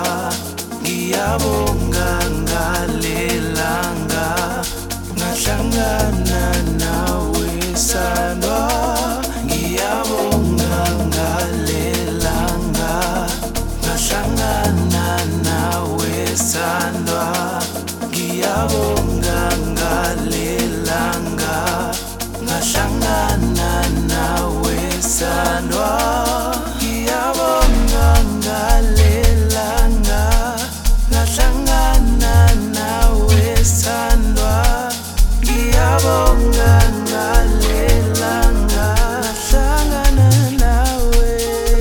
ngiyabonga ngalelanga ngahlangana nawe sandwa. Ngiyabonga ngalelanga ngahlangana nawe sandwa. Ngiyabonga ngalelanga ngahlangana nawe sandwa. Ngiyabonga ngalelanga ngahlangana nawe sandwa. Ngiyabonga ngalelanga ngahlangana nawe.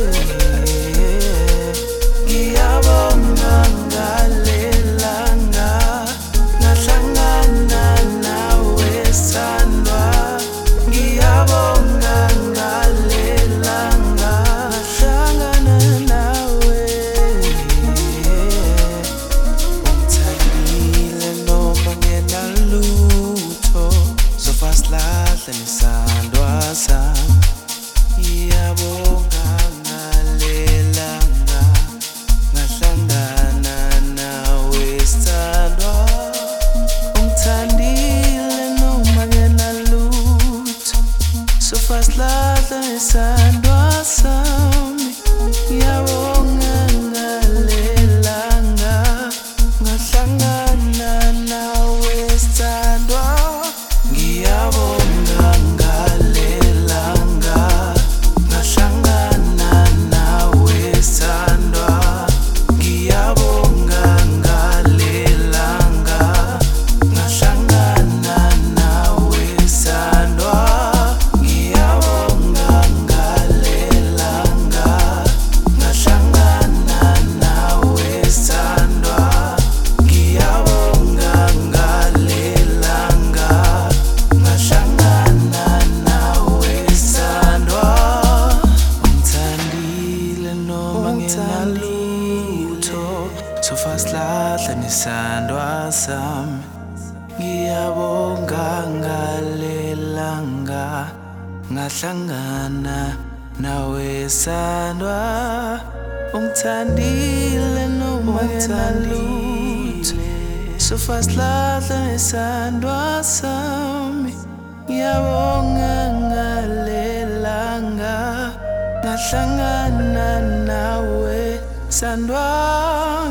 Ngiyabonga ngalelanga ngahlangana nawe sandwa. Ngiyabonga ngalelanga ngahlangana nawe. Ungithandile noma nginalutho, sofasilahle nesandwa sami. Ngiyabonga ngalelanga ngahlangana nawe sandwa. Ungithandile noma nginalutho, sofasilahle nesandwa sami. Ngiyabonga ngalelanga ngahlangana nawe sandwa. Ngiyabonga ngalelanga ngahlangana nawe sandwa. Ngiyabonga ngalelanga ngahlangana nawe sandwa. Ngiyabonga ngalelanga ngahlangana nawe sandwa. Ngiyabonga ngalelanga ngahlangana nawe sandwa. Ungithandile noma nginalutho, sofasilahle nesandwa sami. Ngiyabonga ngalelanga ngahlangana nawe sandwa. Ungithandile noma nginalutho, sofasilahle nesandwa sami. Ngiyabonga ngalelanga ngahlangana nawe sandwa.